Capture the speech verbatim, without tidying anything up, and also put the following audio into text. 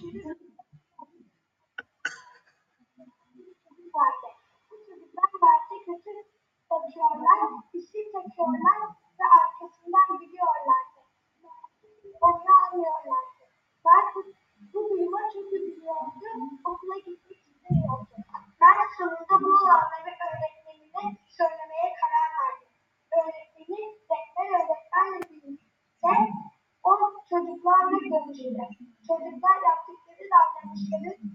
vardı. Bu çocuklar derse kötü çalışıyorlar, işi çekiyorlar ve arkasından gidiyorlardı. Onu anlıyorlardı. Mert bu duruma çok üzülüyordu, okula gitmek istemiyordu. Mert sonunda bu olanları öğretmenine söylemeye karar verdi. Öğretmeni rehber öğretmenle birlikte o çocuklarla görüştü. Çocuklar yaptıkları davranışları